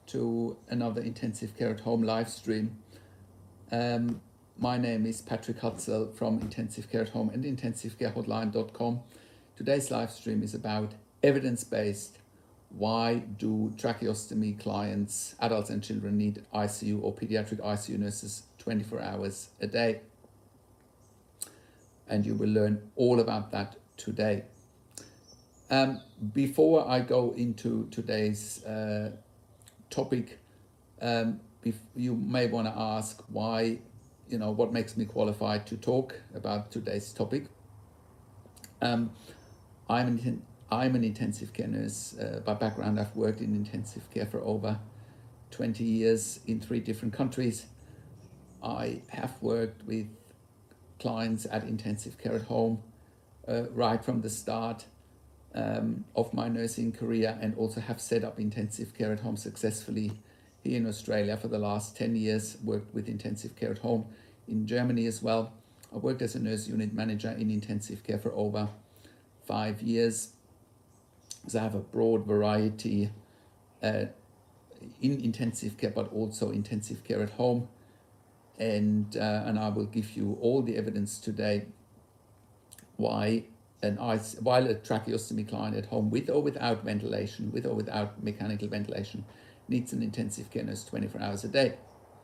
to another Intensive Care at Home live stream. My name is Patrick Hutzel from Intensive Care at Home and IntensiveCareHotline.com. Today's live stream is about evidence-based. Why do tracheostomy clients, adults and children, need ICU or pediatric ICU nurses 24 hours a day? And you will learn all about that today. Before I go into today's topic, you may want to ask why, what makes me qualified to talk about today's topic. I'm an intensive care nurse. By background, I've worked in intensive care for over 20 years in 3 different countries. I have worked with clients at intensive care at home right from the start of my nursing career, and also have set up intensive care at home successfully here in Australia for the last 10 years, worked with intensive care at home in Germany as well. I worked as a nurse unit manager in intensive care for over 5 years. So I have a broad variety in intensive care, but also intensive care at home. And I will give you all the evidence today why while a tracheostomy client at home with or without ventilation, with or without mechanical ventilation, needs an intensive care nurse 24 hours a day.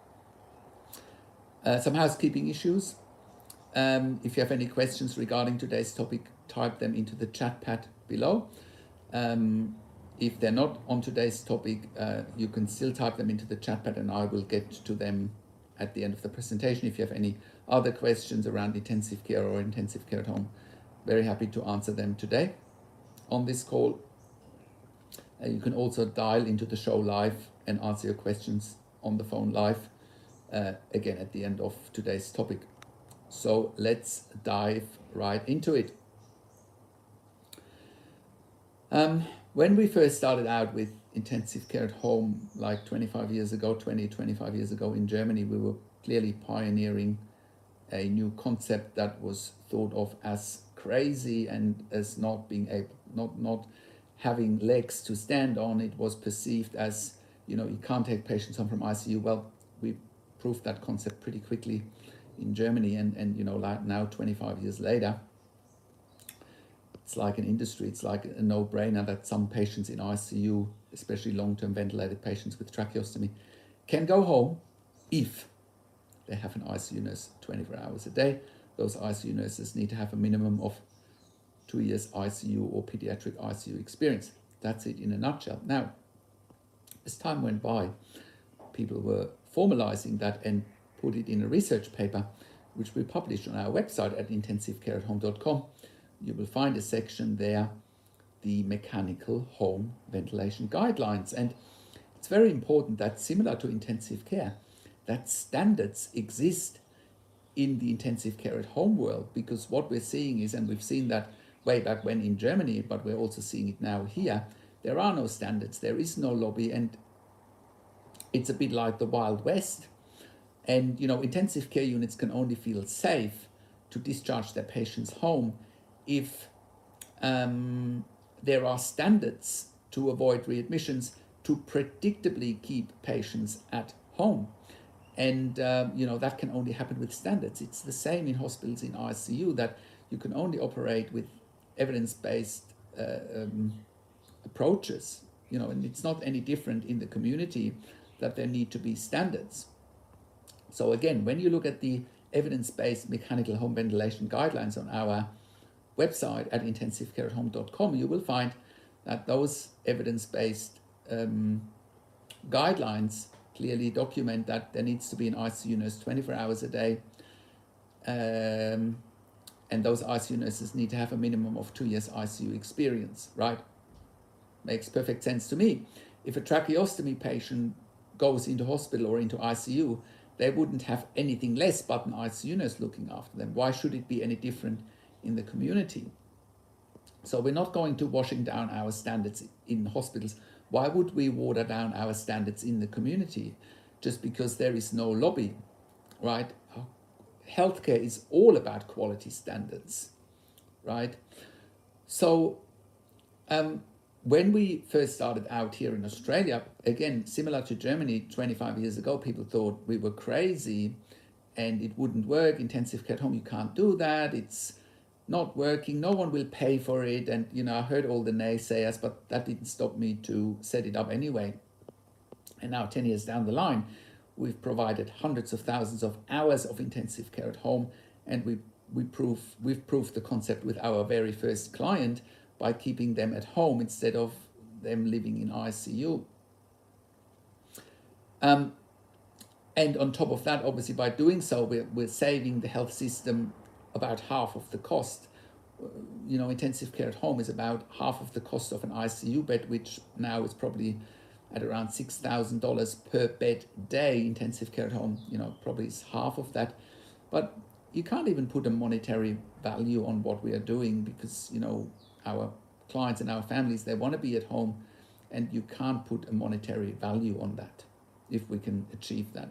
Some housekeeping issues. If you have any questions regarding today's topic, type them into the chat pad below. If they're not on today's topic, you can still type them into the chat pad and I will get to them at the end of the presentation. If you have any other questions around intensive care or intensive care at home, very happy to answer them today on this call. You can also dial into the show live and answer your questions on the phone live, again at the end of today's topic. So let's dive right into it. When we first started out with intensive care at home, like 25 years ago in Germany, we were clearly pioneering a new concept that was thought of as crazy and as not being able, not having legs to stand on. It was perceived as, you can't take patients home from ICU. Well, we proved that concept pretty quickly in Germany, and like now 25 years later, it's like an industry. It's like a no-brainer that some patients in ICU, especially long-term ventilated patients with tracheostomy, can go home if they have an ICU nurse 24 hours a day. Those ICU nurses need to have a minimum of 2 years ICU or pediatric ICU experience. That's it in a nutshell. Now, as time went by, people were formalizing that and put it in a research paper, which we published on our website at intensivecareathome.com. You will find a section there, the mechanical home ventilation guidelines. And it's very important that, similar to intensive care, that standards exist in the intensive care at home world, because what we're seeing is, and we've seen that way back when in Germany, but we're also seeing it now here, there are no standards, there is no lobby, and it's a bit like the Wild West. And intensive care units can only feel safe to discharge their patients home if there are standards to avoid readmissions, to predictably keep patients at home. And that can only happen with standards. It's the same in hospitals, in ICU, that you can only operate with evidence-based approaches, and it's not any different in the community, that there need to be standards. So again, when you look at the evidence-based mechanical home ventilation guidelines on our website at intensivecareathome.com, you will find that those evidence-based guidelines clearly document that there needs to be an ICU nurse 24 hours a day, and those ICU nurses need to have a minimum of 2 years ICU experience, right? Makes perfect sense to me. If a tracheostomy patient goes into hospital or into ICU, they wouldn't have anything less but an ICU nurse looking after them. Why should it be any different in the community? So we're not going to washing down our standards in hospitals. Why would we water down our standards in the community just because there is no lobby, right? Healthcare is all about quality standards, right? So when we first started out here in Australia, again, similar to Germany 25 years ago, people thought we were crazy and it wouldn't work. Intensive care at home, you can't do that. It's not working. No one will pay for it. And, you know, I heard all the naysayers, but that didn't stop me to set it up anyway. And now 10 years down the line, we've provided hundreds of thousands of hours of intensive care at home. And we've proved the concept with our very first client by keeping them at home instead of them living in ICU. And on top of that, obviously, by doing so, we're saving the health system about half of the cost. You know, intensive care at home is about half of the cost of an ICU bed, which now is probably at around $6,000 per bed day. Intensive care at home, you know, probably is half of that. But you can't even put a monetary value on what we are doing because, you know, our clients and our families, they want to be at home, and you can't put a monetary value on that if we can achieve that.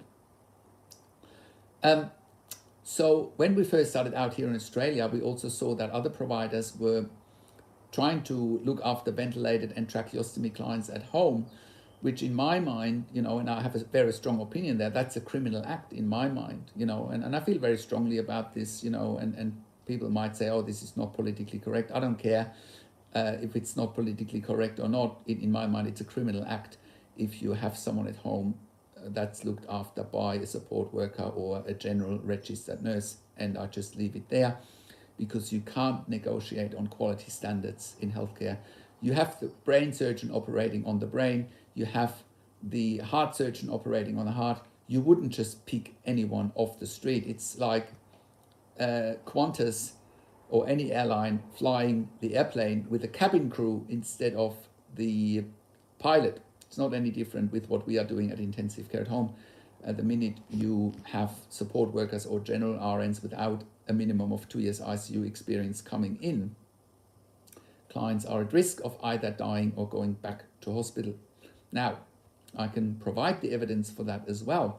So when we first started out here in Australia, we also saw that other providers were trying to look after ventilated and tracheostomy clients at home, which in my mind, you know, and I have a very strong opinion there, that's a criminal act in my mind, you know, and I feel very strongly about this, you know, and people might say, oh, this is not politically correct. I don't care if it's not politically correct or not. In my mind, it's a criminal act if you have someone at home that's looked after by a support worker or a general registered nurse, and I just leave it there because you can't negotiate on quality standards in healthcare. You have the brain surgeon operating on the brain, you have the heart surgeon operating on the heart. You wouldn't just pick anyone off the street. It's like Qantas or any airline flying the airplane with a cabin crew instead of the pilot. It's not any different with what we are doing at intensive care at home. At the minute you have support workers or general RNs without a minimum of 2 years ICU experience coming in, clients are at risk of either dying or going back to hospital. Now, I can provide the evidence for that as well.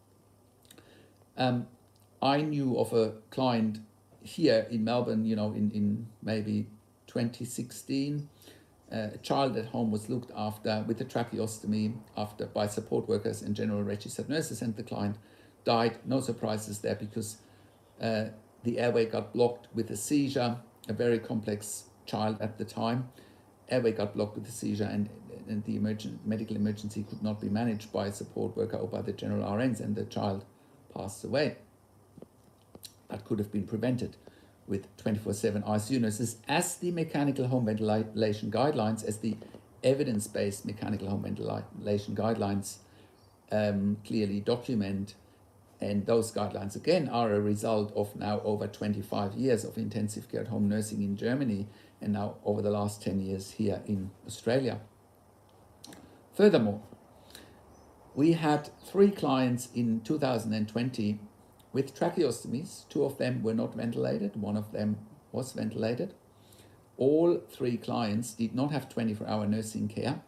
I knew of a client here in Melbourne, you know, in maybe 2016. A child at home was looked after with a tracheostomy by support workers and general registered nurses, and the client died. No surprises there because the airway got blocked with a seizure, a very complex child at the time. Airway got blocked with a seizure, and the medical emergency could not be managed by a support worker or by the general RNs, and the child passed away. That could have been prevented with 24/7 ICU nurses, as the mechanical home ventilation guidelines, as the evidence-based mechanical home ventilation guidelines clearly document. And those guidelines, again, are a result of now over 25 years of intensive care at home nursing in Germany, and now over the last 10 years here in Australia. Furthermore, we had 3 clients in 2020 with tracheostomies. 2 of them were not ventilated, 1 of them was ventilated. All 3 clients did not have 24-hour nursing care.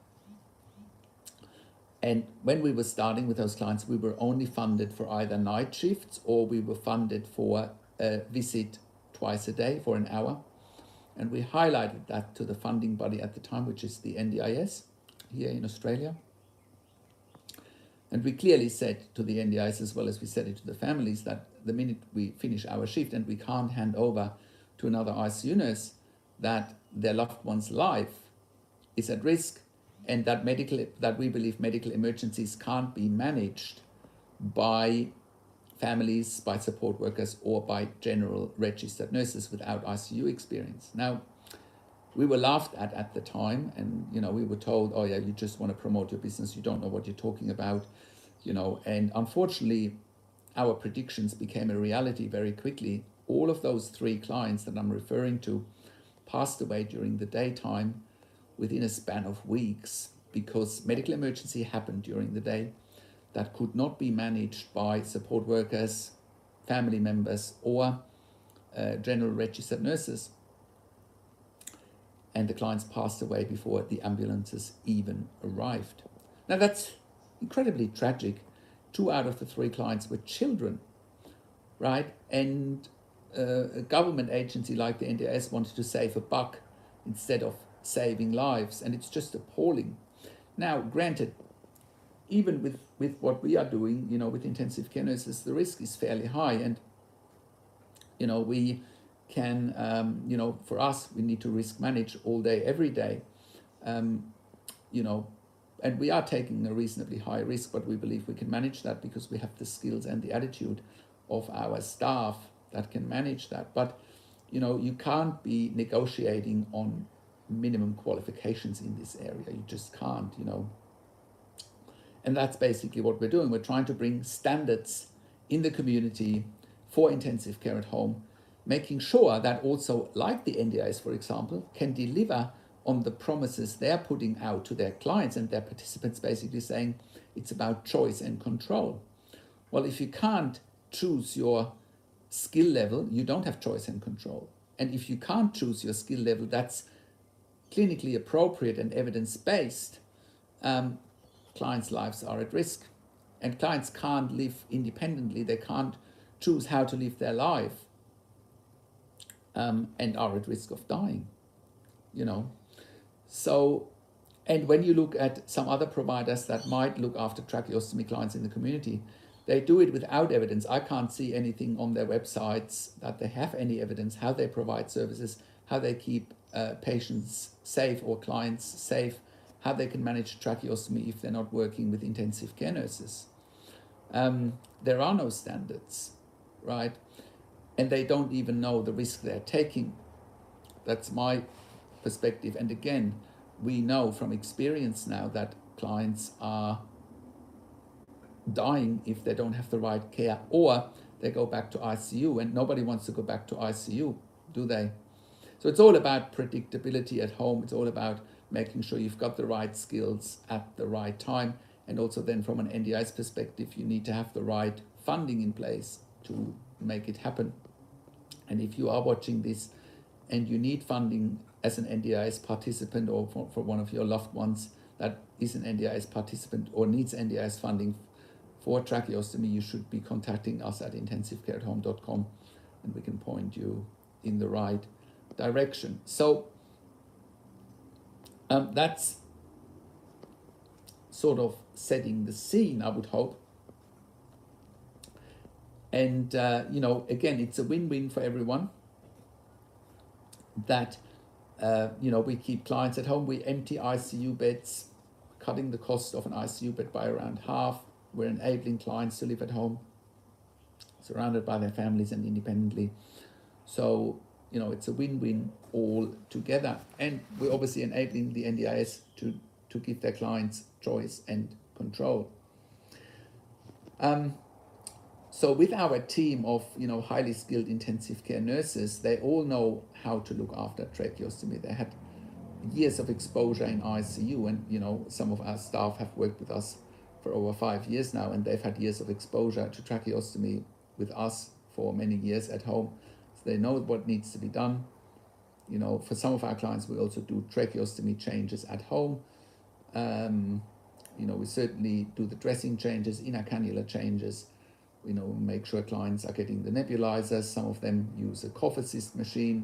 And when we were starting with those clients, we were only funded for either night shifts, or we were funded for a visit twice a day for an hour. And we highlighted that to the funding body at the time, which is the NDIS here in Australia. And we clearly said to the NDIS, as well as we said it to the families, that the minute we finish our shift and we can't hand over to another ICU nurse, that their loved one's life is at risk, and that we believe medical emergencies can't be managed by families, by support workers, or by general registered nurses without ICU experience. Now, we were laughed at the time, and we were told, oh yeah, you just want to promote your business, you don't know what you're talking about, and unfortunately our predictions became a reality very quickly. All of those 3 clients that I'm referring to passed away during the daytime within a span of weeks, because medical emergency happened during the day that could not be managed by support workers, family members, or general registered nurses. And the clients passed away before the ambulances even arrived. Now that's incredibly tragic. 2 out of the 3 clients were children, right? And a government agency like the NDIS wanted to save a buck. Instead of saving lives, and it's just appalling. Now, granted, even with what we are doing, with intensive care nurses, the risk is fairly high, and we can, for us, we need to risk manage all day, every day, you know, and we are taking a reasonably high risk, but we believe we can manage that because we have the skills and the attitude of our staff that can manage that. But, you can't be negotiating on minimum qualifications in this area. You just can't, And that's basically what we're doing. We're trying to bring standards in the community for intensive care at home, making sure that also, like the NDIS, for example, can deliver on the promises they're putting out to their clients and their participants, basically saying it's about choice and control. Well, if you can't choose your skill level, you don't have choice and control. And if you can't choose your skill level that's clinically appropriate and evidence-based, clients' lives are at risk. And clients can't live independently. They can't choose how to live their life, and are at risk of dying, So, and when you look at some other providers that might look after tracheostomy clients in the community, they do it without evidence. I can't see anything on their websites that they have any evidence how they provide services, how they keep patients safe or clients safe, how they can manage tracheostomy if they're not working with intensive care nurses. There are no standards, right? And they don't even know the risk they're taking. That's my perspective. And again, we know from experience now that clients are dying if they don't have the right care, or they go back to ICU, and nobody wants to go back to ICU, do they? So it's all about predictability at home. It's all about making sure you've got the right skills at the right time. And also then from an NDIS perspective, you need to have the right funding in place to make it happen. And if you are watching this and you need funding as an NDIS participant, or for one of your loved ones that is an NDIS participant or needs NDIS funding for tracheostomy, you should be contacting us at intensivecareathome.com, and we can point you in the right direction. So that's sort of setting the scene, I would hope. And, again, it's a win-win for everyone that, we keep clients at home. We empty ICU beds, cutting the cost of an ICU bed by around half. We're enabling clients to live at home, surrounded by their families and independently. So, it's a win-win all together. And we're obviously enabling the NDIS to give their clients choice and control. So with our team of, highly skilled intensive care nurses, they all know how to look after tracheostomy. They had years of exposure in ICU, and, some of our staff have worked with us for over 5 years now, and they've had years of exposure to tracheostomy with us for many years at home. So they know what needs to be done. For some of our clients, we also do tracheostomy changes at home. We certainly do the dressing changes, inner cannula changes. Make sure clients are getting the nebulizers. Some of them use a cough assist machine.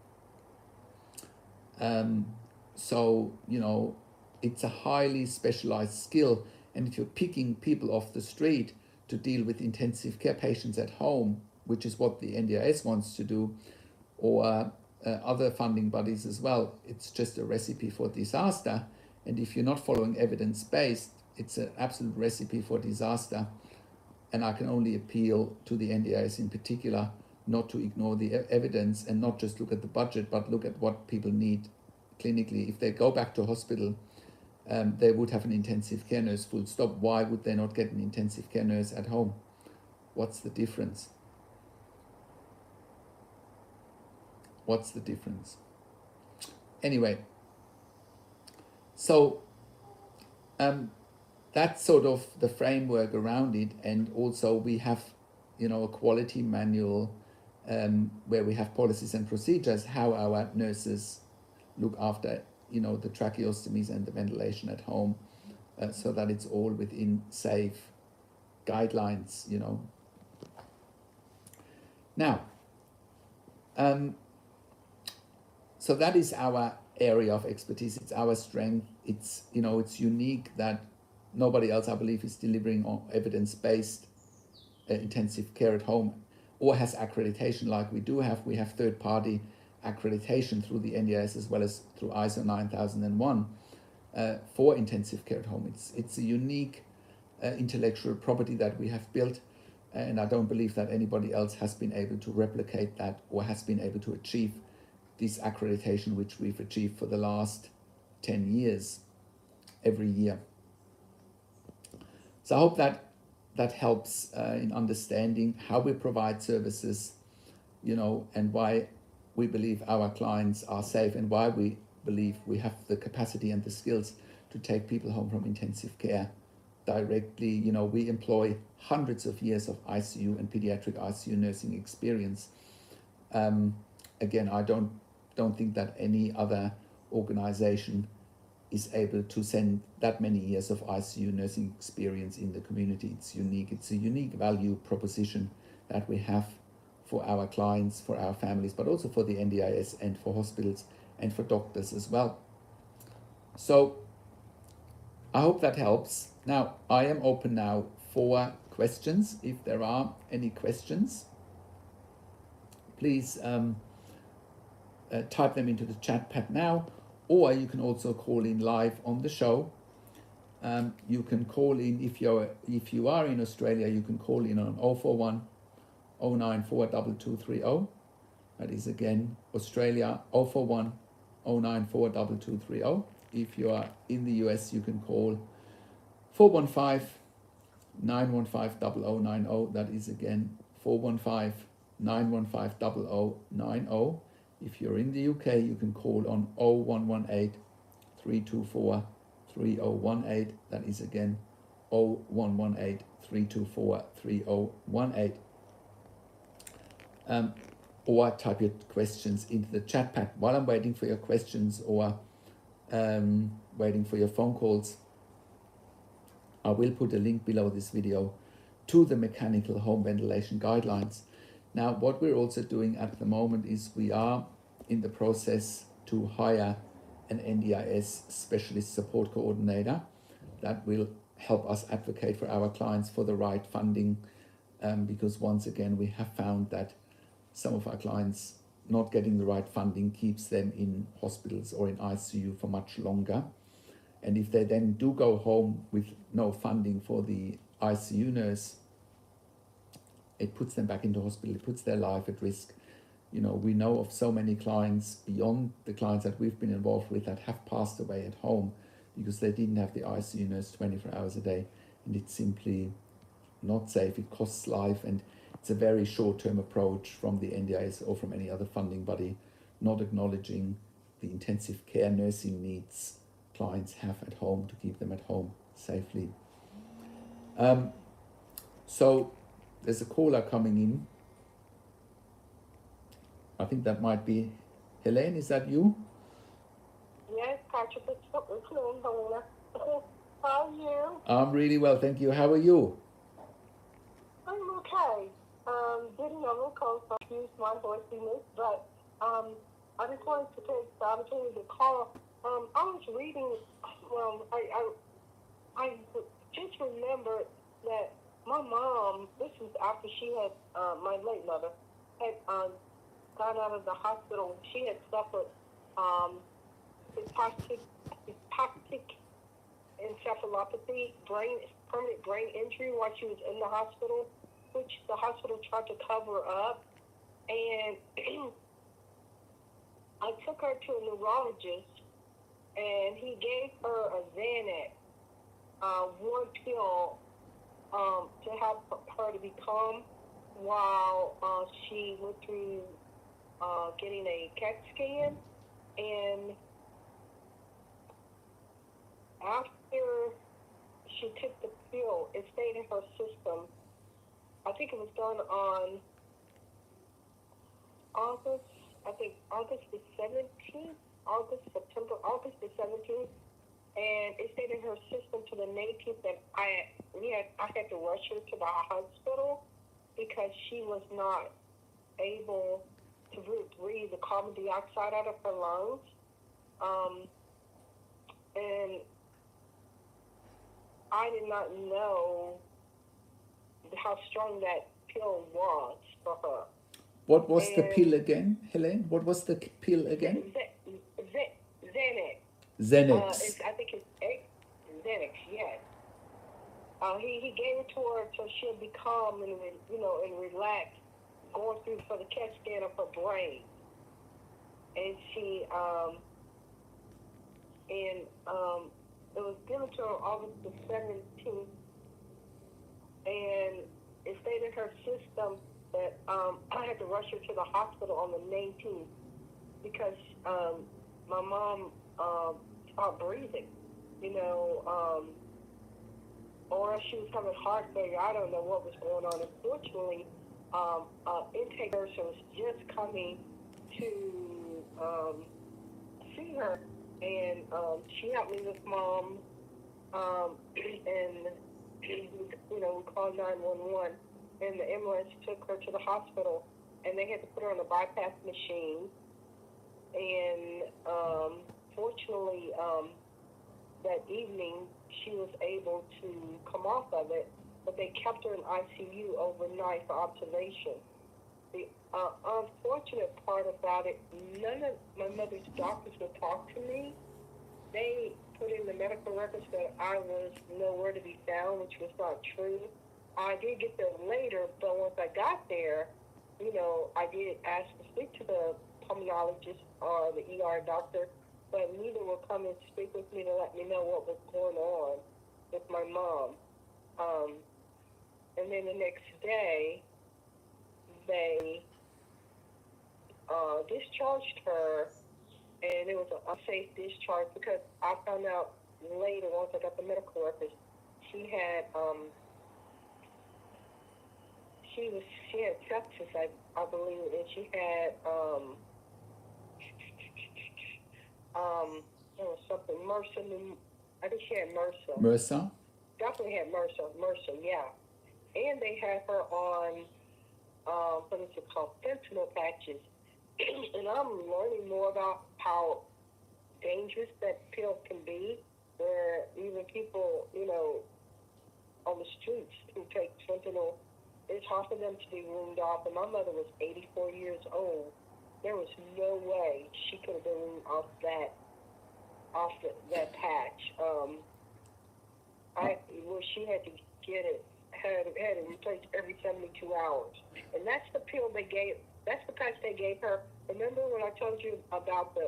So, it's a highly specialized skill. And if you're picking people off the street to deal with intensive care patients at home, which is what the NDIS wants to do, or other funding bodies as well, it's just a recipe for disaster. And if you're not following evidence-based, it's an absolute recipe for disaster. And I can only appeal to the NDIS in particular not to ignore the evidence and not just look at the budget, but look at what people need clinically. If they go back to hospital, they would have an intensive care nurse, full stop. Why would they not get an intensive care nurse at home? What's the difference? What's the difference? Anyway, so that's sort of the framework around it. And also we have, a quality manual where we have policies and procedures, how our nurses look after, the tracheostomies and the ventilation at home, so that it's all within safe guidelines, Now, so that is our area of expertise. It's our strength. It's, you know, it's unique that nobody else, I believe, is delivering on evidence-based intensive care at home or has accreditation like we do have. We have third-party accreditation through the NDIS as well as through ISO 9001 for intensive care at home. It's a unique intellectual property that we have built, and I don't believe that anybody else has been able to replicate that or has been able to achieve this accreditation, which we've achieved for the last 10 years every year. So I hope that helps in understanding how we provide services, you know, and why we believe our clients are safe and why we believe we have the capacity and the skills to take people home from intensive care directly. You know, we employ hundreds of years of ICU and pediatric ICU nursing experience. Again, I don't think that any other organization is able to send that many years of ICU nursing experience in the community. It's unique. It's a unique value proposition that we have for our clients, for our families, but also for the NDIS and for hospitals and for doctors as well. So I hope that helps. Now, I am open now for questions. If there are any questions, please type them into the chat pad now, or you can also call in live on the show. You can call in if you are in Australia. You can call in on 041 094 2230. That is again Australia 041 094 2230. If you are in the US, you can call 415 915 0090. That is again 415 915 0090. If you're in the UK, you can call on 0118 324 3018. That is again 0118 324 3018. Or type your questions into the chat pad. While I'm waiting for your questions or waiting for your phone calls, I will put a link below this video to the mechanical home ventilation guidelines. Now, what we're also doing at the moment is we are in the process to hire an NDIS specialist support coordinator that will help us advocate for our clients for the right funding, because once again, we have found that some of our clients not getting the right funding keeps them in hospitals or in ICU for much longer. And if they then do go home with no funding for the ICU nurse, it puts them back into hospital, it puts their life at risk. You know, we know of so many clients beyond the clients that we've been involved with that have passed away at home because they didn't have the ICU nurse 24 hours a day, and it's simply not safe. It costs life, and it's a very short-term approach from the NDIS or from any other funding body, not acknowledging the intensive care nursing needs clients have at home to keep them at home safely. So there's a caller coming in. I think that might be Helene. Is that you? Yes, Patrick. How are you? I'm really well, thank you. How are you? I'm okay. Getting a little cold, so I use my voice in this, but I just wanted to take the opportunity to call. I was reading. I just remembered that my mom. This was after she had my late mother had got out of the hospital. She had suffered hypoxic encephalopathy, permanent brain injury while she was in the hospital, which the hospital tried to cover up. And I took her to a neurologist, and he gave her a Xanax, one pill, to help her to be calm while she went through getting a CAT scan. And after she took the pill, it stayed in her system. I think it was done on August the 17th, August the 17th, and it stayed in her system to the 19th that I had to rush her to the hospital because she was not able to breathe the carbon dioxide out of her lungs. Um, and I did not know how strong that pill was for her. What was the And pill again, Helene? What was the pill again? Xanax. Xanax. I think it's Xanax. Yes. He gave it to her so she'll be calm and and relaxed, going through for the CAT scan of her brain. And it was given to her August the 17th, and it stayed in her system that I had to rush her to the hospital on the 19th because my mom stopped breathing, or she was having heart failure. I don't know what was going on. Unfortunately, intake nurse was just coming to see her, and she helped me with mom, and we called 911, and the ambulance took her to the hospital, and they had to put her on a bypass machine, and fortunately, that evening she was able to come off of it, but they kept her in ICU overnight for observation. The unfortunate part about it, none of my mother's doctors would talk to me. They put in the medical records that I was nowhere to be found, which was not true. I did get there later, but once I got there, I did ask to speak to the pulmonologist or the ER doctor, but neither will come and speak with me to let me know what was going on with my mom. And then the next day, they discharged her, and it was an unsafe discharge because I found out later, once I got the medical records, she had sepsis, I believe, and she had there was something MRSA. I think she had MRSA. MRSA? Definitely had MRSA, yeah. And they had her on what is it called, fentanyl patches. And I'm learning more about how dangerous that pill can be, where even people, on the streets who take fentanyl, it's hard for them to be weaned off. And my mother was 84 years old. There was no way she could have been weaned off that patch. She had to get it, had it replaced every 72 hours. And that's the pill they gave. That's the patch they gave her. Remember when I told you about the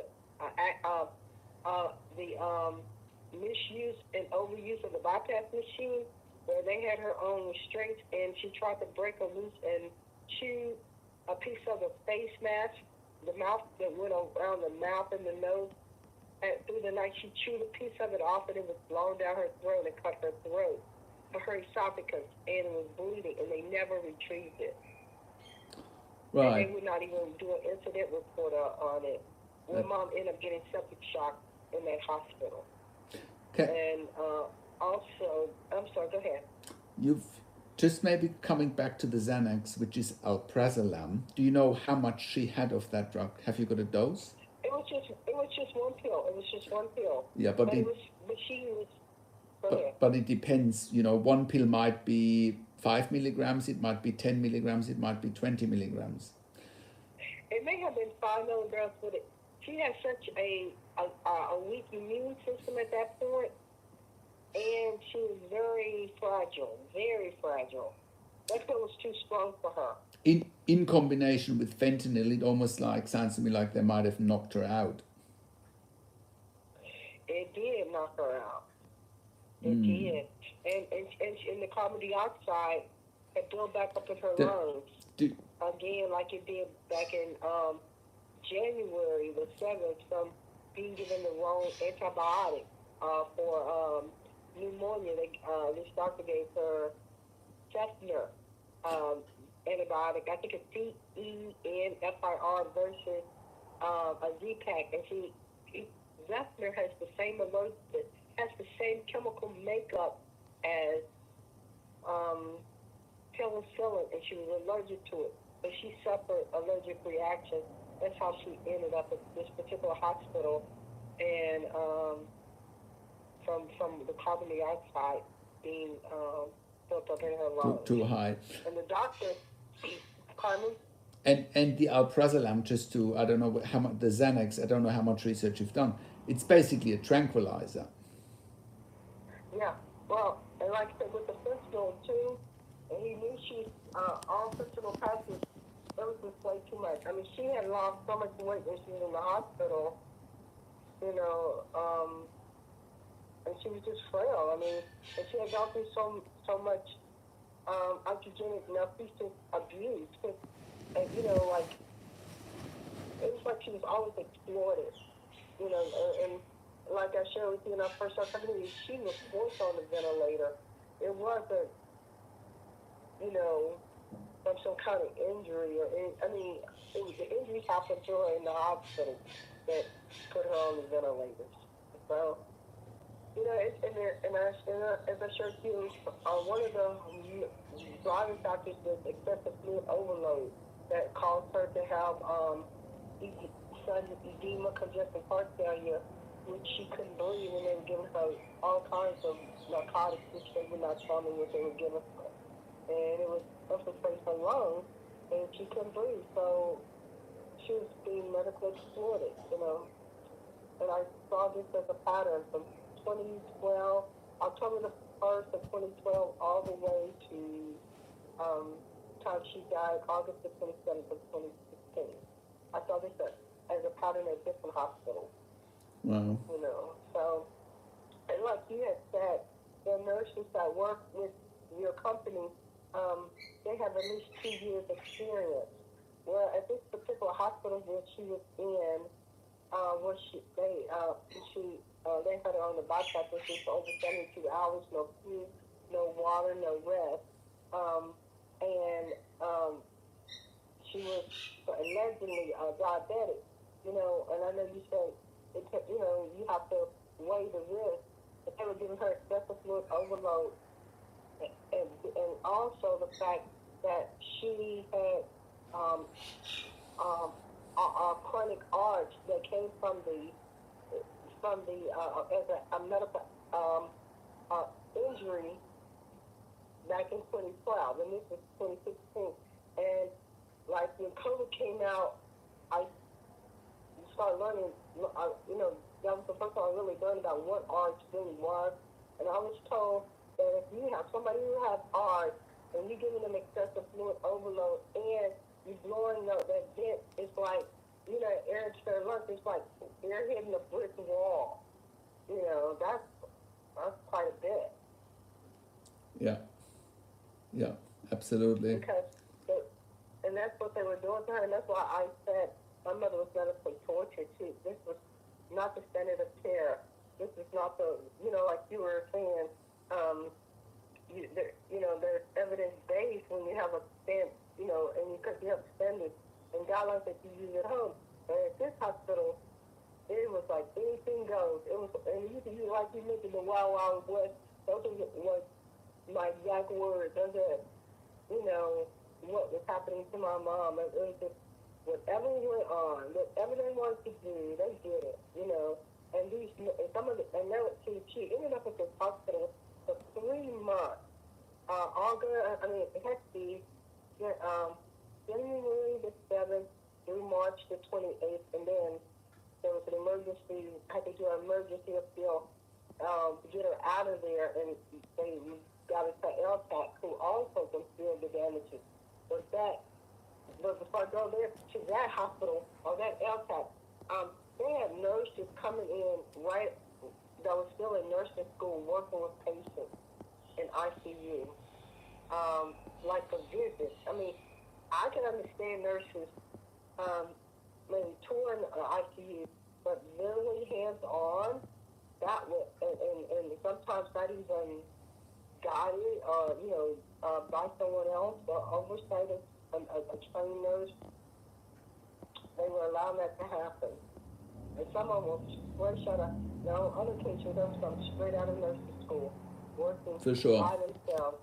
misuse and overuse of the bypass machine, where they had her on restraints and she tried to break her loose and chew a piece of the face mask, the mouth that went around the mouth and the nose. And through the night, she chewed a piece of it off, and it was blown down her throat and cut her throat, her esophagus, and it was bleeding, and they never retrieved it. Right. And they would not even do an incident report on it. My mom ended up getting septic shock in that hospital. Okay. And also, I'm sorry, go ahead. You've just maybe coming back to the Xanax, which is alprazolam. Do you know how much she had of that drug? Have you got a dose? It was just one pill. It was just one pill. Yeah, but it depends. One pill might be 5 milligrams. It might be 10 milligrams. It might be 20 milligrams. It may have been 5 milligrams, but she had such a weak immune system at that point, and she was very fragile. Very fragile. That pill was too strong for her. In combination with fentanyl, it almost sounds to me like they might have knocked her out. It did knock her out. It did. And the carbon dioxide had built back up in her lungs. Again, like it did back in January the 7th from being given the wrong antibiotic for pneumonia. This doctor gave her Cefnir antibiotic. I think it's CENFIR versus a Z-Pack. And Cefnir has the same chemical makeup as penicillin, and she was allergic to it. But she suffered allergic reaction. That's how she ended up at this particular hospital. and from the carbon dioxide being built up in her lungs. Too high. And the doctor, pardon me? And the alprazolam, just to, I don't know how much, the Xanax, I don't know how much research you've done. It's basically a tranquilizer. Yeah, well, and like I said, with the fentanyl too, and he knew she, all fentanyl passes, it was just way too much. I mean, she had lost so much weight when she was in the hospital, you know, and she was just frail. I mean, and she had gone through so much oxygenic malfeasance abuse. And, you know, like, it was like she was always exploited, you know, and like I shared with you in our first talking, she was forced on the ventilator. It wasn't, you know, from some kind of injury I mean, the injuries happened to her in the hospital that put her on the ventilators. So, you know, as I shared with you, one of the driving factors was excessive fluid overload that caused her to have sudden edema, congestive heart failure, which she couldn't breathe, and they were giving her all kinds of narcotics, which they would not tell me what they were giving her. And it was infiltrating her lungs, and she couldn't breathe. So she was being medically exploited, you know. And I saw this as a pattern from 2012, October the 1st of 2012, all the way to time she died, August the 27th of 2016. I saw this as a pattern at different hospitals. Wow. You know, so, and like you had said, the nurses that work with your company, they have at least 2 years experience. Well, at this particular hospital where she was in, they had her on the bypass machine for over 72 hours, no food, no water, no rest, and she was allegedly diabetic, you know, and I know you said, you know, you have to weigh the risk, but they were giving her excessive fluid overload, and also the fact that she had a chronic arch that came from the as a medical injury back in 2012, and this was 2016. And like when COVID came out, I started learning. You know, that was the first time I really learned about what arch really was. And I was told that if you have somebody who has arch and you're giving them excessive fluid overload and you're blowing up that vent, it's like, you know, air to their lungs, it's like they're hitting a brick wall. You know, that's quite a bit. Yeah, absolutely. And that's what they were doing to her, and that's why I said my mother was medically tortured too. This was not the standard of care. This is not the, you know, like you were saying, you know, there's evidence-based when you have a stand, you know, and because you have standards and guidelines that you use at home. And at this hospital, it was like anything goes. It was, and you like you mentioned the Wild Wild West. Those was my exact words. Those are, you know, what was happening to my mom. It was just whatever went on, whatever they wanted to do, they did it. You know, and some of the, and they would she ended up at this hospital for 3 months. It had to be January the 7th through March the 28th, and then there was an emergency. I had to do an emergency appeal to get her out of there, and they got her to LTAC, who also concealed the damages. But before I go there to that hospital or that LTAC, they had nurses coming in that was still in nursing school working with patients in ICU, like a visit. I mean, I can understand nurses maybe touring ICU, but really hands-on, that was, and sometimes not even guided or, you know, by someone else or oversight of a trained nurse, they were allowing that to happen. And some of them were fresh out of, now on other occasions, they were some straight out of nursing school, working For sure. by themselves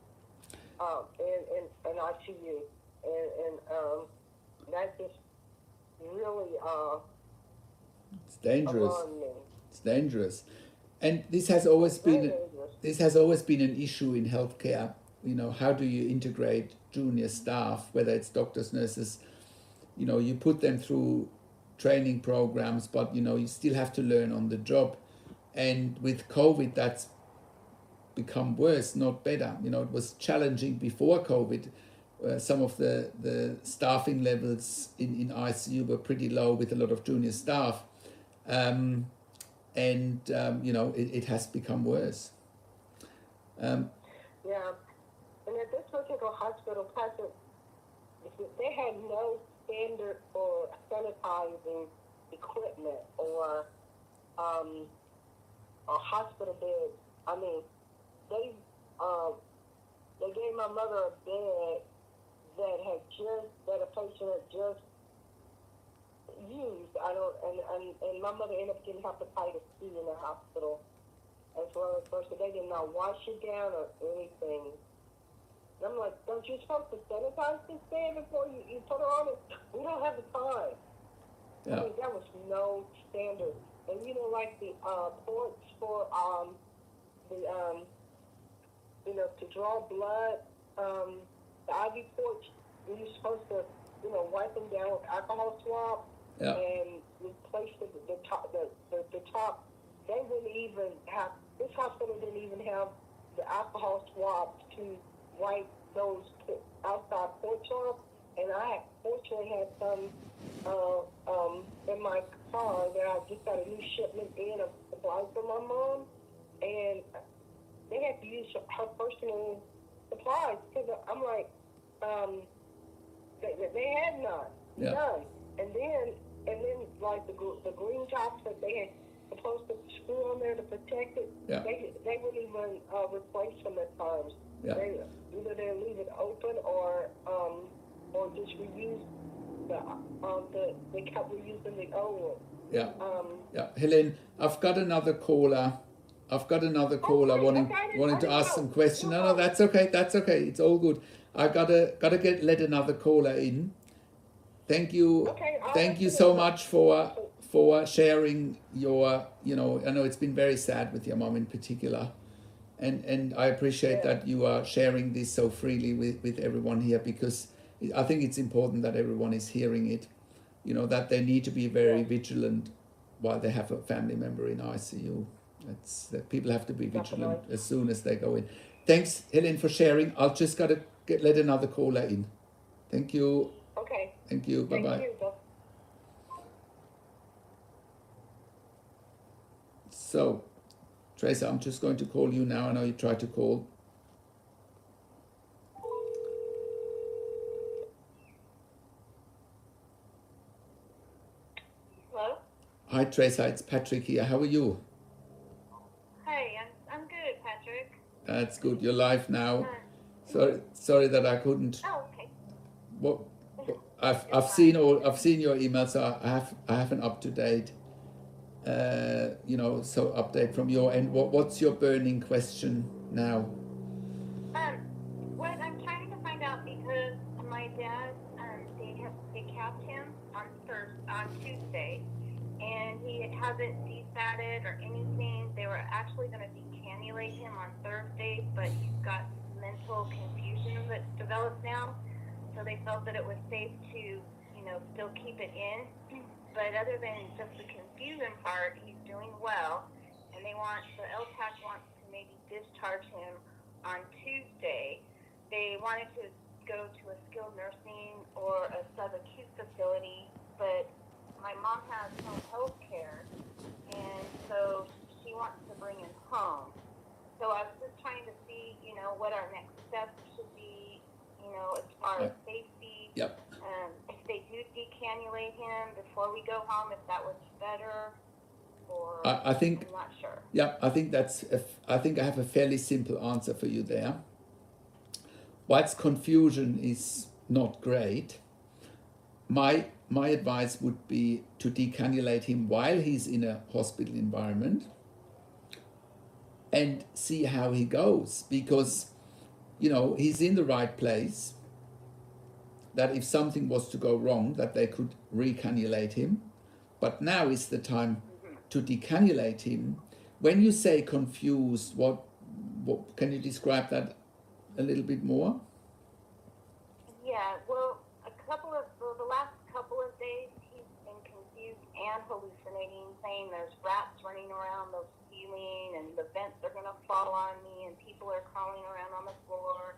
in ICU. And that just really It's dangerous. alarming. It's dangerous. And this has always Very been dangerous. an issue in healthcare. You know, how do you integrate junior staff, whether it's doctors, nurses? You know, you put them through training programs, but you know, you still have to learn on the job. And with COVID, that's become worse, not better. You know, it was challenging before COVID. Some of the staffing levels in ICU were pretty low with a lot of junior staff. You know, it has become worse. Yeah. And at this particular hospital, Patrick, they had no standard for sanitizing equipment or hospital beds. I mean, they gave my mother a bed that a patient had just used. And my mother ended up getting hepatitis C in the hospital as well as first. So they did not wash it down or anything. And I'm like, don't you supposed to sanitize this bed before you put her on it? We don't have the time. Yeah. I mean, that was no standard. And you know, like the ports for to draw blood, the IV ports, you're supposed to, wipe them down with alcohol swab and replace the top. The top. They wouldn't even have. This hospital didn't even have the alcohol swabs to wipe those outside ports off. And I fortunately had some in my car that I just got a new shipment in of supplies for my mom, and they had to use her personal supplies because I'm like, they had none, and then like the green tops that they had supposed to screw on there to protect it, they wouldn't even replace them at times. Either they leave it open or just reuse they kept reusing the old one. Helen, I've got another caller. wanting to ask some questions. No, that's okay. It's all good. I gotta let another caller in. Thank you. Okay, Thank you so much for sharing your. I know it's been very sad with your mom in particular, and I appreciate that you are sharing this so freely with everyone here, because I think it's important that everyone is hearing it. That they need to be very vigilant while they have a family member in ICU. That people have to be vigilant as soon as they go in. Thanks, Helen, for sharing. I'll just let another caller in. Thank you. Okay. Thank you. Bye bye. So, Teresa, I'm just going to call you now. I know you tried to call. Hello? Hi, Teresa. It's Patrick here. How are you? Hi, I'm good, Patrick. That's good. You're live now. Sorry that I couldn't. Oh, okay. Well, I've seen your emails. So I have an up-to-date, update from your end. What's your burning question now? What I'm trying to find out, because my dad, they capped him on Tuesday, and he hasn't defatted or anything. They were actually going to decannulate him on Thursday, but he's got mental confusion that's developed now. So they felt that it was safe to, still keep it in. But other than just the confusion part, he's doing well. And the LTAC wants to maybe discharge him on Tuesday. They wanted to go to a skilled nursing or a subacute facility, but my mom has home health care, and so she wants to bring him home. So I was just trying to see, what our next steps should be, as far as safety. Yep. If they do decannulate him before we go home, if that was better, or I think. I'm not sure. Yeah, I think I think I have a fairly simple answer for you there. Whilst confusion is not great, my advice would be to decannulate him while he's in a hospital environment and see how he goes, because he's in the right place, that if something was to go wrong, that they could recannulate him. but now is the time to decannulate him. When you say confused, what can you describe that a little bit more? Yeah, well, the last couple of days, he's been confused and hallucinating, saying there's rats running around the ceiling and the vents are going to fall on me and people are crawling around on the floor.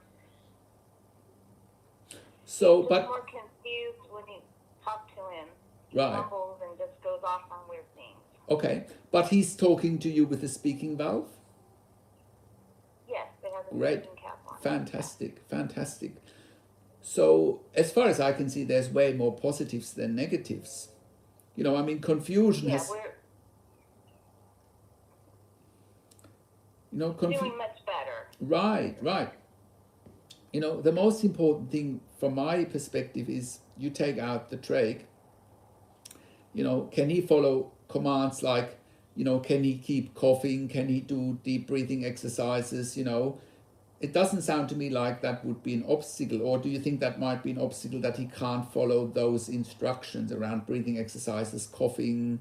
So, He's but more confused when you talk to him. He right, mumbles and just goes off on weird things. okay, but he's talking to you with a speaking valve. Yes, they have a Great, speaking cap on. fantastic, fantastic. So, as far as I can see, there's way more positives than negatives. You know, I mean, confusion Yeah, has, we're you know, doing much better. right, right. You know, the most important thing from my perspective is you take out the trach. You know, can he follow commands like, you know, can he keep coughing? Can he do deep breathing exercises? You know, it doesn't sound to me like that would be an obstacle. Or do you think that might be an obstacle that he can't follow those instructions around breathing exercises, coughing?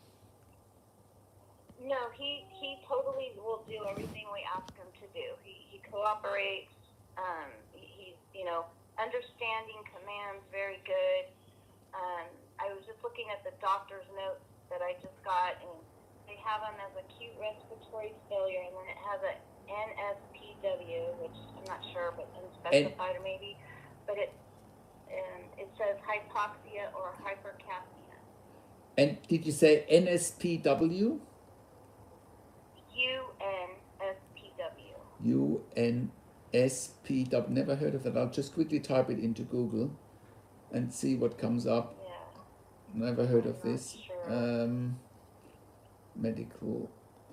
No, he totally will do everything we ask him to do. He cooperates. He's understanding commands very good. I was just looking at the doctor's notes that I just got, and they have him as acute respiratory failure, and then it has a NSPW, which I'm not sure, but unspecified or maybe, but it says hypoxia or hypercapnia. And did you say NSPW? UNSPW. UNSPW. Never heard of that. I'll just quickly type it into Google and see what comes up. Yeah. Never heard of I'm this. not sure. Medical.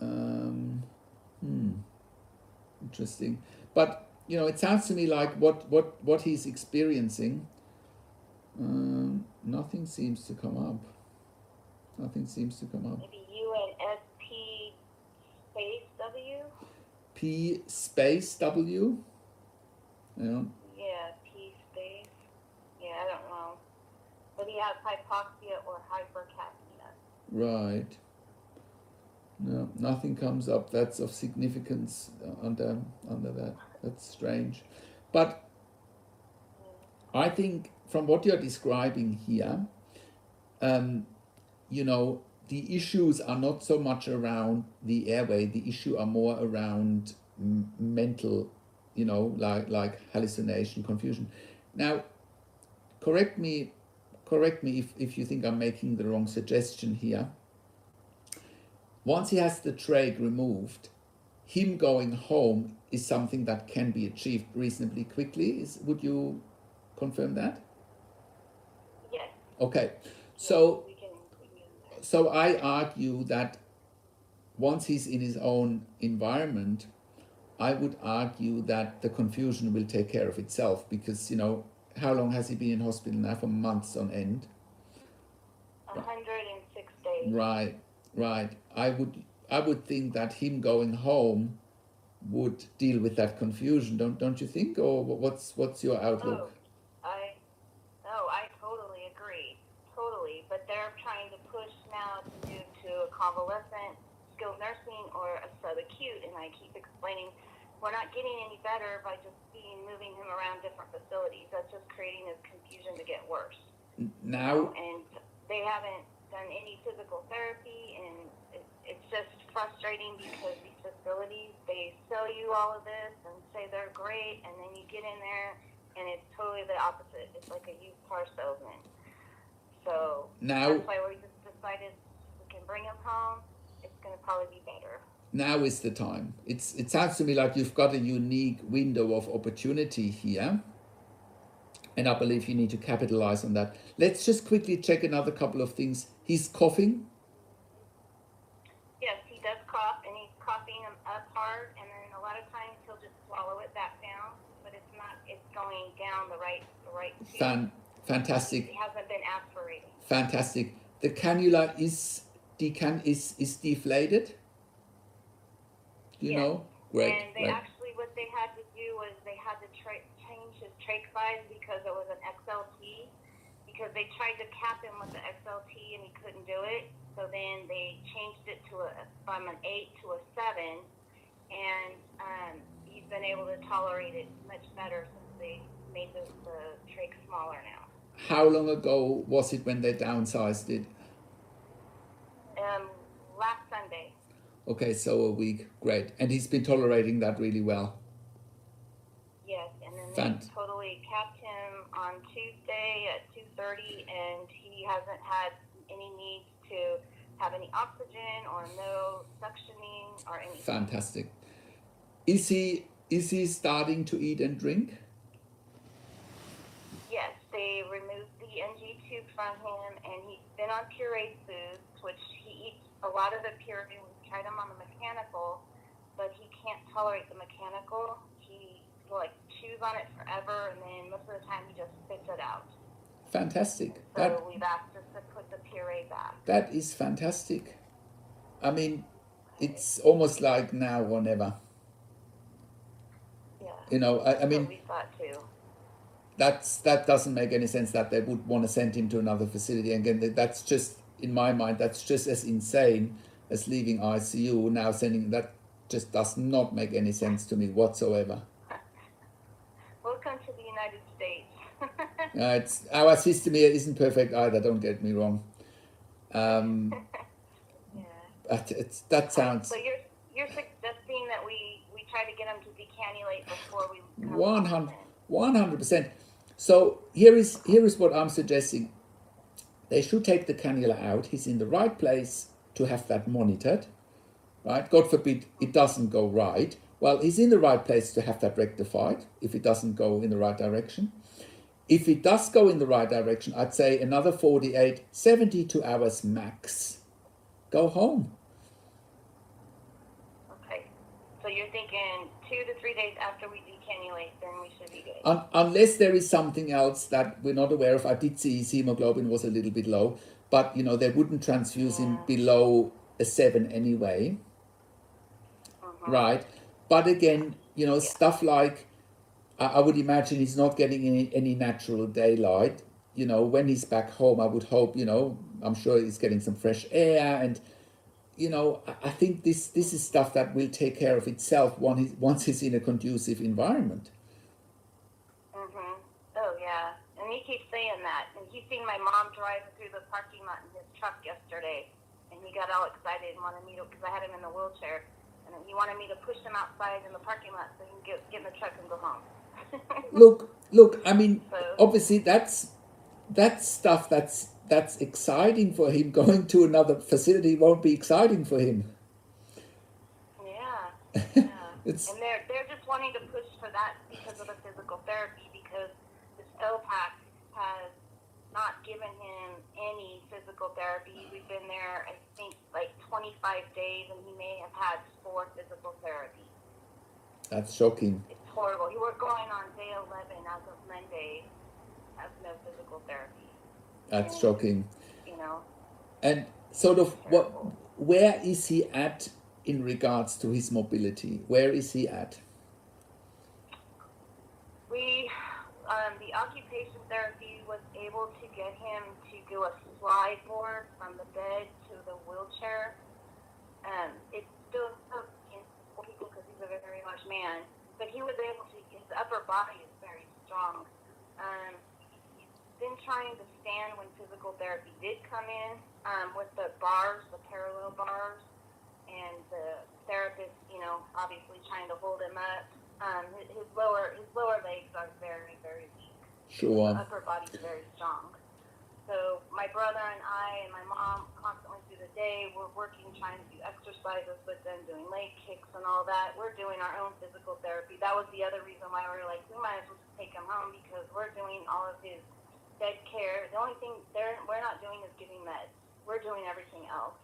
Interesting. But you know, it sounds to me like what he's experiencing. Nothing seems to come up. Nothing seems to come up. Maybe UNSP space W? P space W. Yeah. Yeah, P space. Yeah, I don't know. But he has hypoxia or hypercapnia. Right. No, nothing comes up that's of significance under that. That's strange. But I think from what you're describing here, you know, the issues are not so much around the airway. The issue are more around mental, you know, like hallucination, confusion. Now, correct me if you think I'm making the wrong suggestion here. Once he has the trach removed, him going home is something that can be achieved reasonably quickly. Would you confirm that? Yes. Okay. So We can so I argue that once he's in his own environment, I would argue that the confusion will take care of itself, because, you know, how long has he been in hospital now? For months on end. 106 days. Right. I would think that him going home would deal with that confusion, don't you think? Or what's your outlook? I totally agree. Totally. But they're trying to push now to move to a convalescent, skilled nursing, or a subacute, and I keep explaining we're not getting any better by just moving him around different facilities. That's just creating his confusion to get worse. Now, And they haven't done any physical therapy, and it's just frustrating because these facilities, they sell you all of this and say they're great, and then you get in there and it's totally the opposite. It's like a used car salesman. So now that's why we just decided we can bring him home. It's going to probably be better. now is the time. It sounds to me like you've got a unique window of opportunity here, and I believe you need to capitalize on that. Let's just quickly check another couple of things. He's coughing. Yes, he does cough, and he's coughing him up hard, and then a lot of times he'll just swallow it back down, but it's not. It's going down the right tube. Fantastic. He hasn't been aspirating. Fantastic. The cannula is deflated. Do you Yes. know? Great. And they Great. actually, what they had to do was they had to change his trach size because it was an XLT, because they tried to cap him with the XLT and he couldn't do it. So then they changed it to from an 8 to a 7, and he's been able to tolerate it much better since they made the trach smaller now. How long ago was it when they downsized it? Last Sunday. Okay, so a week. Great. And he's been tolerating that really well. Yes, and then they totally capped him on Tuesday at 2:30, and he hasn't had any need to have any oxygen or no suctioning or anything. Fantastic. Is he starting to eat and drink? Yes, they removed the NG tube from him, and he's been on pureed foods, which he eats a lot of the puree. We tried him on the mechanical, but he can't tolerate the mechanical. He like chews on it forever, and then most of the time he just spits it out. Fantastic. So we've asked us to put the puree back. That is fantastic. I mean, it's almost like now or never. Yeah. You know, I mean, we thought too. That doesn't make any sense that they would want to send him to another facility. Again, that's just, in my mind, that's just as insane as leaving ICU. Now sending that just does not make any sense to me whatsoever. Welcome to the United States. It's our system here isn't perfect either. Don't get me wrong. Yeah. But that sounds. So you're suggesting that we try to get him to decannulate before we. 100%. So here is what I'm suggesting. They should take the cannula out. He's in the right place to have that monitored, right? God forbid it doesn't go right. Well, he's in the right place to have that rectified if it doesn't go in the right direction. If it does go in the right direction, I'd say another 48, 72 hours max. Go home. Okay. So you're thinking 2 to 3 days after we decannulate, then we should be good. Unless there is something else that we're not aware of. I did see his hemoglobin was a little bit low, but they wouldn't transfuse him below a 7 anyway. Right? But again, stuff like, I would imagine he's not getting any natural daylight. When he's back home, I would hope, I'm sure he's getting some fresh air, and I think this is stuff that will take care of itself once he's in a conducive environment. Oh yeah, and he keeps saying that, and he's seen my mom driving through the parking lot in his truck yesterday, and he got all excited and wanted me to, because I had him in the wheelchair, and he wanted me to push him outside in the parking lot so he can get in the truck and go home. Look. I mean, obviously that's stuff that's exciting for him. Going to another facility won't be exciting for him. Yeah. And they're just wanting to push for that because of the physical therapy, because this OPAC has not given him any physical therapy. We've been there, I think, like 25 days, and he may have had 4 physical therapies. That's shocking. It's horrible. We're going on day 11 as of Monday, has no physical therapy. That's shocking. You And sort of where is he at in regards to his mobility? Where is he at? The occupation therapy was able to get him to do a slide board from the bed to the wheelchair. It's still people because he's a very large man, but he was able to. His upper body is very strong. He's been trying to stand when physical therapy did come in with the bars, the parallel bars, and the therapist, obviously trying to hold him up. His lower legs are very, very weak. Sure. The upper body's very strong. So my brother and I and my mom constantly through the day, we're working, trying to do exercises with them, doing leg kicks and all that. We're doing our own physical therapy. That was the other reason why we were like, we might as well just take him home, because we're doing all of his bed care. The only thing we're not doing is giving meds. We're doing everything else.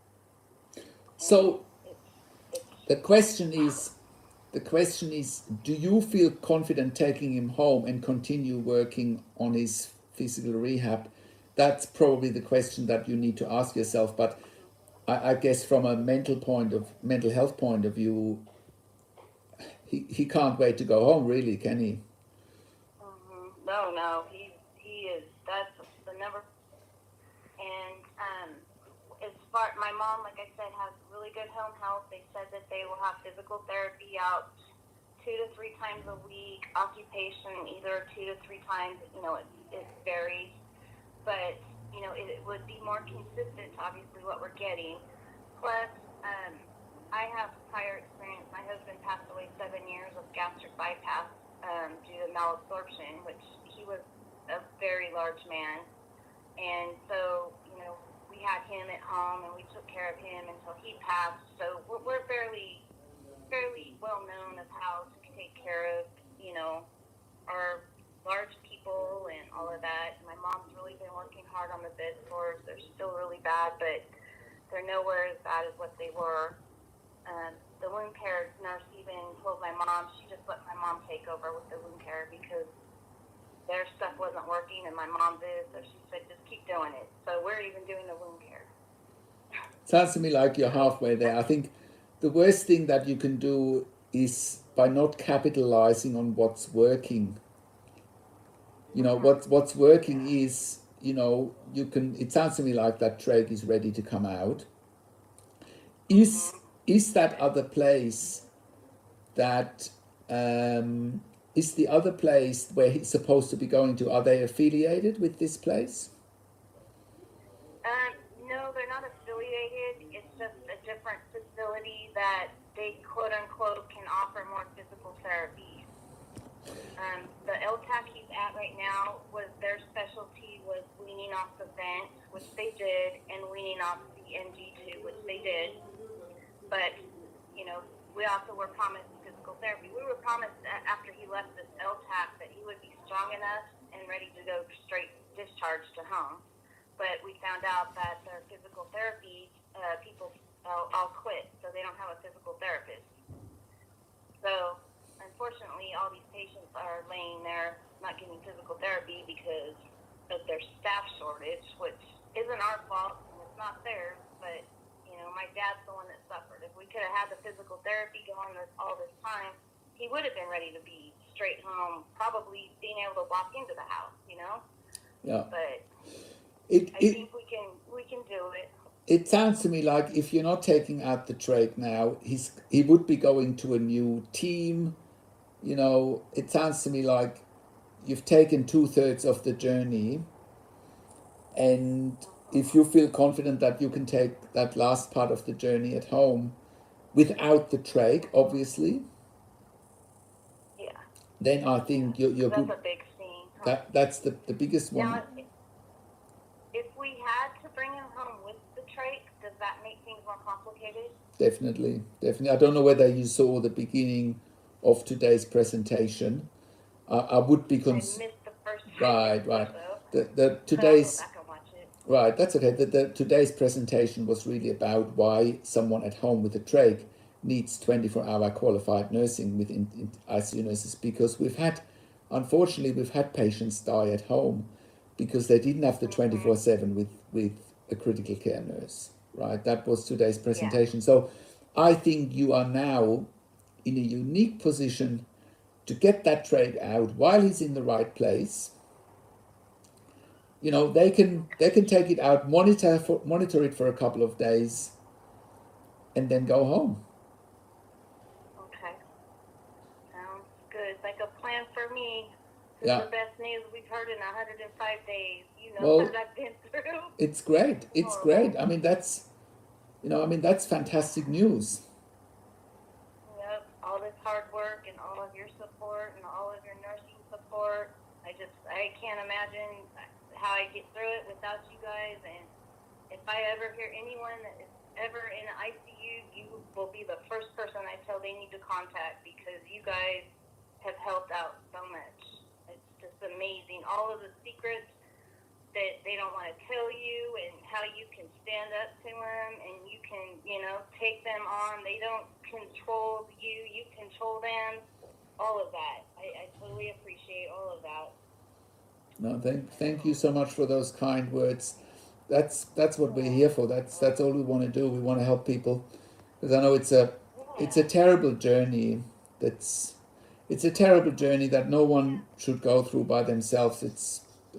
So the question is, do you feel confident taking him home and continue working on his physical rehab? That's probably the question that you need to ask yourself. But I guess from a mental health point of view, he can't wait to go home, really, can he? No, he is. That's the never. And as far, my mom, like I said, has really good home health. They said that they will have physical therapy out 2 to 3 times a week, occupation either 2 to 3 times. It varies, but it would be more consistent to obviously what we're getting. Plus, I have prior experience. My husband passed away 7 years of gastric bypass due to malabsorption, which he was a very large man. And so, we had him at home and we took care of him until he passed. So we're fairly well known of how to take care of, our large people and all of that. My mom's really been working hard on the bed sores. They're still really bad, but they're nowhere as bad as what they were. The wound care nurse even told my mom, she just let my mom take over with the wound care because their stuff wasn't working and my mom did, so she said just keep doing it. So we're even doing the wound care. Sounds to me like you're halfway there. I think the worst thing that you can do is by not capitalizing on what's working. What's working is, you can, it sounds to me like that trach is ready to come out. Is that other place that, is the other place where he's supposed to be going to, are they affiliated with this place? No, they're not affiliated. It's just a different facility that they quote unquote can offer more physical therapy. The LTAC he's at right now was their specialty was weaning off the vent, which they did, and weaning off the NG2, which they did. But, we also were promised physical therapy. We were promised after he left this LTAC that he would be strong enough and ready to go straight discharge to home. But we found out that their physical therapy people all quit, so they don't have a physical therapist. So, unfortunately, all these patients are laying there not getting physical therapy because of their staff shortage, which isn't our fault and it's not theirs, but my dad's the one that suffered. If we could have had the physical therapy going all this time, he would have been ready to be straight home, probably being able to walk into the house, Yeah. But I think we can do it. It sounds to me like if you're not taking out the trach now, he would be going to a new team. It sounds to me like you've taken 2/3 of the journey, and if you feel confident that you can take that last part of the journey at home without the trach, obviously, then I think you're that's good. That's a big thing. Huh? That's the biggest one. Now, if we had to bring him home with the trach, does that make things more complicated? Definitely. I don't know whether you saw the beginning of today's presentation. I would be I missed the first right. The Today's so I'll go back and watch it. right. That's okay. Today's presentation was really about why someone at home with a trach needs 24-hour qualified nursing with ICU nurses, because unfortunately we've had patients die at home because they didn't have the 24/7 with a critical care nurse. Right. That was today's presentation. Yeah. So I think you are now in a unique position to get that trach out while he's in the right place. They can take it out, monitor it for a couple of days, and then go home. Okay, sounds good. Like a plan for me. Yeah. The best news we've heard in 105 days. What I've been through. It's great. It's great. I mean, that's fantastic news. Yep. All this hard work and all of your support and all of your nursing support. I can't imagine how I get through it without you guys. And if I ever hear anyone that is ever in an ICU, you will be the first person I tell they need to contact, because you guys have helped out so much. It's just amazing. All of the secrets that they don't want to tell you, and how you can stand up to them and you can, take them on. They don't control you, you control them. All of that. I totally appreciate all of that. No, thank you so much for those kind words. That's what we're here for. That's all we want to do. We want to help people, because I know it's a terrible journey. It's a terrible journey that no one should go through by themselves. It's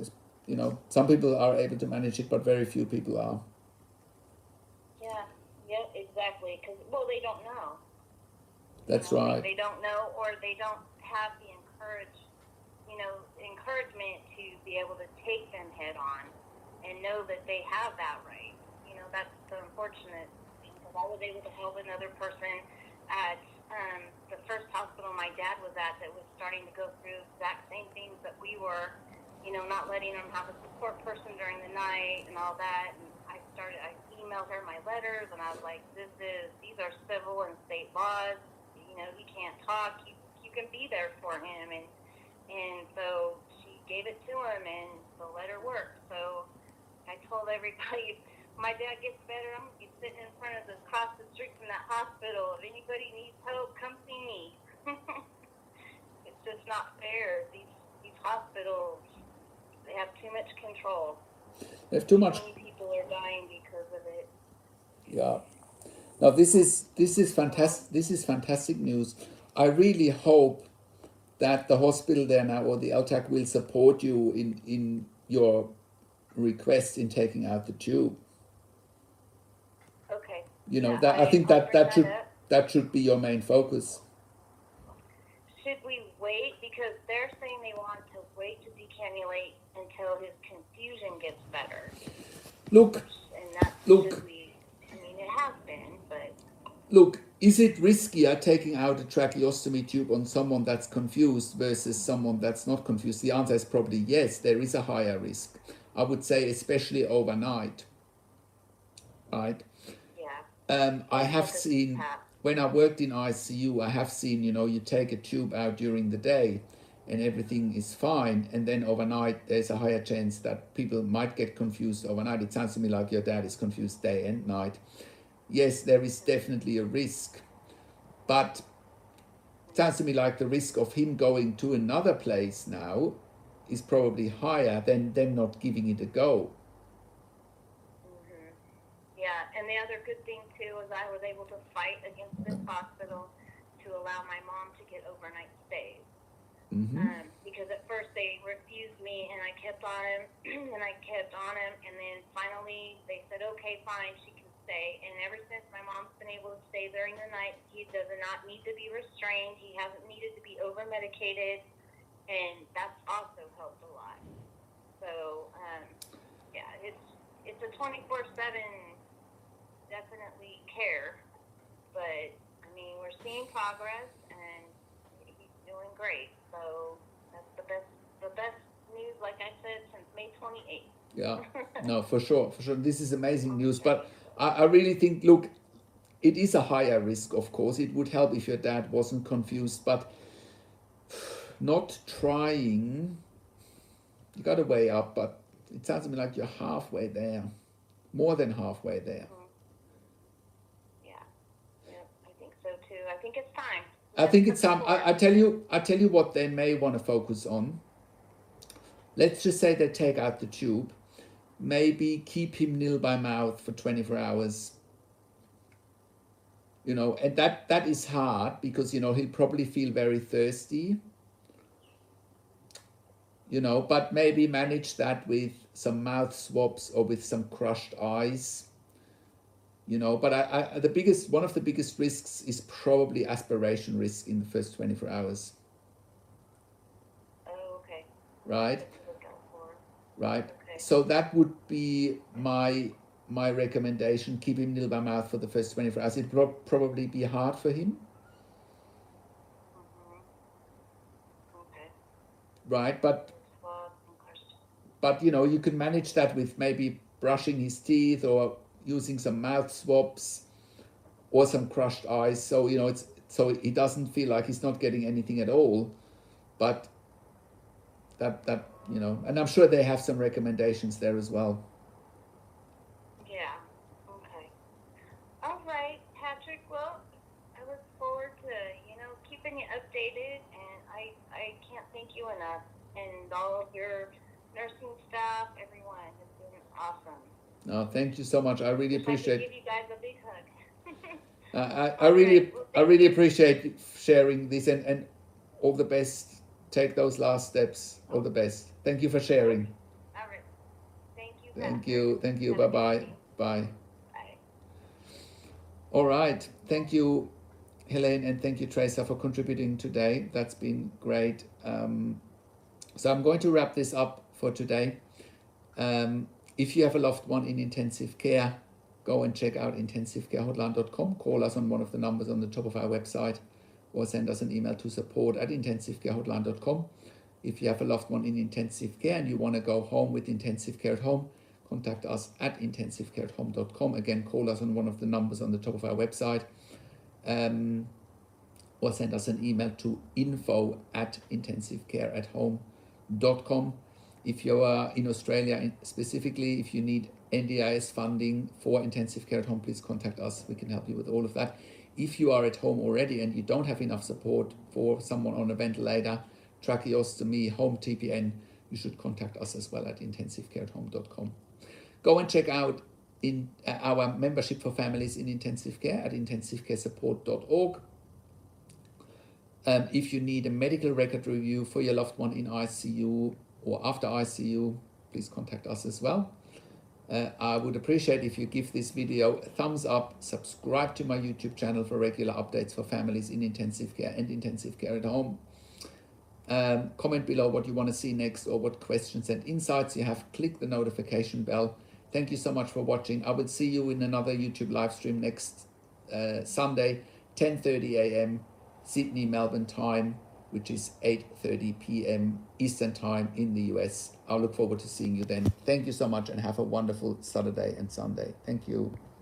You know, some people are able to manage it, but very few people are. Yeah, yeah, exactly. Because, well, they don't know. That's You know, right. They don't know, or they don't have the encouragement to be able to take them head on and know that they have that right. That's the unfortunate thing, because I was able to help another person at the first hospital my dad was at that was starting to go through the exact same things that we were, not letting them have a support person during the night and all that. And I emailed her my letters, and I was like, these are civil and state laws. He can't talk. You can be there for him. And so she gave it to him, and the letter worked. So I told everybody, if my dad gets better, I'm going to be sitting in front of across the street from that hospital. If anybody needs help, come see me. It's just not fair. These hospitals, they have too much control. They have too much. Many people are dying because of it. Yeah. Now this is fantastic. This is fantastic news. I really hope that the hospital there now, or the LTAC, will support you in your request in taking out the tube. Okay. That I think that should be your main focus. Should we wait? Because they're saying they want to wait to decannulate until his confusion gets better. Look. It has been, but. Look, is it riskier taking out a tracheostomy tube on someone that's confused versus someone that's not confused? The answer is probably yes. There is a higher risk. I would say especially overnight. Right? Yeah. I have seen, when I worked in ICU, I have seen, you take a tube out during the day and everything is fine. And then overnight, there's a higher chance that people might get confused overnight. It sounds to me like your dad is confused day and night. Yes, there is definitely a risk. But it sounds to me like the risk of him going to another place now is probably higher than them not giving it a go. Yeah, and the other good thing too is I was able to fight against this hospital to allow my mom to get overnight stays. Because at first they refused me, and I kept on him, and and then finally they said, okay, fine, she can stay. And ever since, my mom's been able to stay during the night. He does not need to be restrained. He hasn't needed to be over-medicated, and that's also helped a lot. So, yeah, it's a 24/7 definitely care, but we're seeing progress, and he's doing great. So that's the best news, like I said, since May 28th. Yeah, no, for sure. This is amazing news, but I really think, look, it is a higher risk, of course. It would help if your dad wasn't confused, but not trying, you got to weigh up, but it sounds to me like you're halfway there, more than halfway there. I think so too. I think it's time. I think it's time. I tell you what they may want to focus on. Let's just say they take out the tube. Maybe keep him nil by mouth for 24 hours. And that is hard because, he'll probably feel very thirsty. But maybe manage that with some mouth swabs or with some crushed ice. But one of the biggest risks is probably aspiration risk in the first 24 hours. Oh, okay. Right? Right. Okay. So that would be my recommendation. Keep him nil by mouth for the first 24 hours. It'd probably be hard for him. Okay. Right, but you can manage that with maybe brushing his teeth or using some mouth swabs or some crushed ice, so so he doesn't feel like he's not getting anything at all. But that and I'm sure they have some recommendations there as well. Yeah. Okay. All right, Patrick. Well, I look forward to keeping you updated, and I can't thank you enough, and all of your nursing staff, everyone has been awesome. No, thank you so much. I really appreciate. I give you guys a big hug. I really appreciate sharing this, and all the best. Take those last steps. All the best. Thank you for sharing. All right. Thank you. Thank you. Have a good Bye-bye. evening. Bye. Bye. All right. Thank you, Helene, and thank you, Teresa, for contributing today. That's been great. So I'm going to wrap this up for today. If you have a loved one in intensive care, go and check out intensivecarehotline.com. Call us on one of the numbers on the top of our website, or send us an email to support@intensivecarehotline.com. If you have a loved one in intensive care and you want to go home with intensive care at home, contact us at intensivecareathome.com. Again, call us on one of the numbers on the top of our website, or send us an email to info@intensivecareathome.com. If you are in Australia specifically, if you need NDIS funding for intensive care at home, please contact us. We can help you with all of that. If you are at home already and you don't have enough support for someone on a ventilator, tracheostomy, home TPN, you should contact us as well at intensivecareathome.com. Go and check out our membership for families in intensive care at intensivecaresupport.org. If you need a medical record review for your loved one in ICU or after ICU, please contact us as well. I would appreciate if you give this video a thumbs up, subscribe to my YouTube channel for regular updates for families in intensive care and intensive care at home. Comment below what you want to see next or what questions and insights you have. Click the notification bell. Thank you so much for watching. I will see you in another YouTube live stream next Sunday, 10:30 a.m. Sydney, Melbourne time, which is 8:30 p.m. Eastern time in the US. I'll look forward to seeing you then. Thank you so much and have a wonderful Saturday and Sunday. Thank you.